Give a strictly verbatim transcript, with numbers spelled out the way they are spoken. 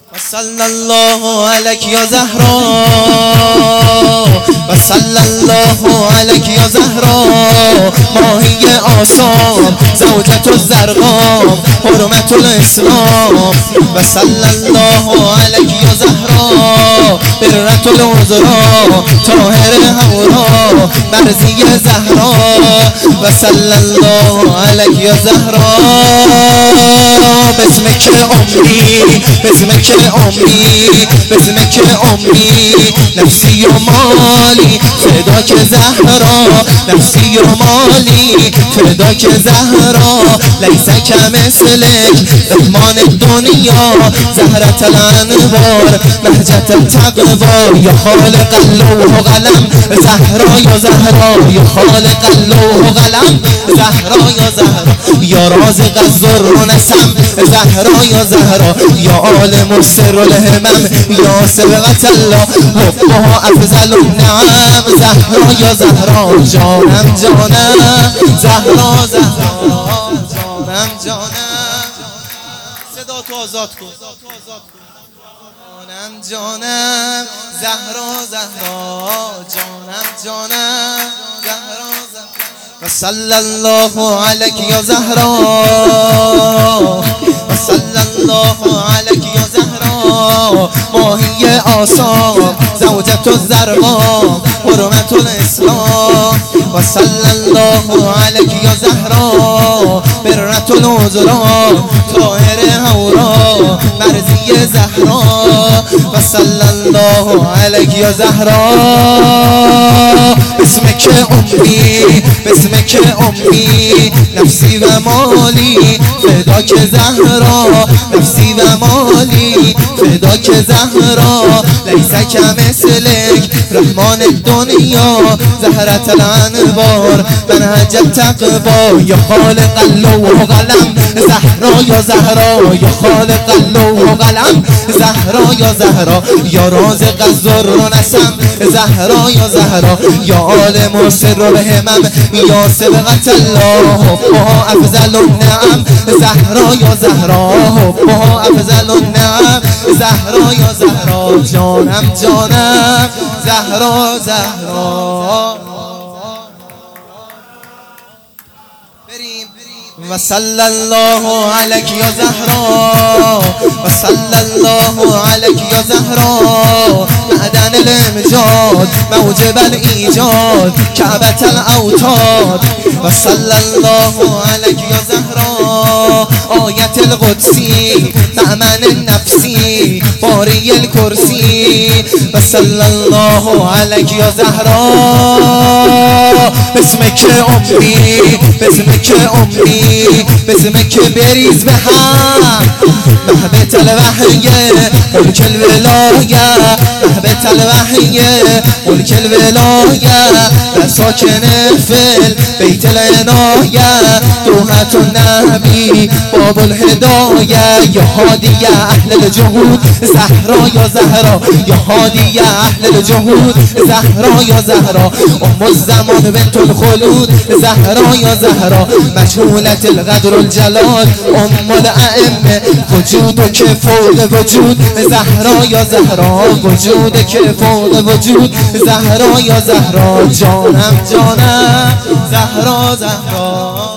صلی الله علیک یا زهرا و صلی الله علیک یا زهرا ماهی آسام زوجة الزرقام حرمت الاسلام و صلی الله علیک یا زهرا برة العذرا طاهر هورا مرضی زهرا و صلی الله علیک یا زهرا باسمک امری باسمک امری باسمک امری نفسی و مالی فداک زهرا نفسی و مالی فداک زهرا لیس کمثلک رحمان الدنیا زهرة الانوار بهجة التقوی یا خالق اللوح و قلم زهرا یا زهرا یا خالق اللوح و قلم زهرا یا زهرا یا رازق الذر و نسم زهرا یا زهرا یا عالم السر الهمم یا سبقة الله حبها افضل النعم زهرا یا زهرا جانم جانم زهرا زهرا جانم جانم صدا تو آزاد کن جانم جانم زهرا زهرا جانم جانم زهرا زهرا و صلی الله علیک یا زهرا و صلی الله علیک یا زهرا ماهی آسام زوجة الزرقام حرمت الاسلام و صلی الله علیک یا زهرا برة العذرا طاهر هورا مرضی زهرا و صلی الله علیک یا زهرا باسمک امری باسمک امری نفسی و مالی فداک زهرا نفسی و مالی فداک زهرا لیس کمثلک رحمان الدنیا زهرة الانوار منهج التقوی یا خالق اللوح و قلم زهرا یا زهرا یا خالق اللوح و قلم زهرا یا زهرا یا رازق الذر و نسم زهرا یا زهرا یا عالم السر الهمم یا سبقة الله حبها افضل النعم زهرا یا زهرا حبها افضل النعم زهرا یا زهرا جانم جانم زهرا زهرا و صلی الله علیک یا زهرا و صلی الله علیک یا زهرا معدن الامجاد موجب الایجاد کعبة الاوتاد و صلی الله علیک یا زهرا آیت القدسی مأمن النفسی باری الکرسی و صلی الله علیک یا زهرا باسمک امری باسمک امری باسمک بریز به هم مهبت الوحی ملک الولایه مهبت الوحی ملک الولایه و ساکن فل بیت العنایه دوحة النبی باب الهدایه یا هادی اهل الجهود زهرا یا زهرا یا هادی اهل الجهود زهرا یا زهرا ام الزمان بنت الخلود زهرا یا زهرا مجهولة القدر الجلال ام الائمه وجود که فوق وجود زهرا یا زهرا وجود که فوق وجود زهرا یا زهرا جانم جانم زهرا زهرا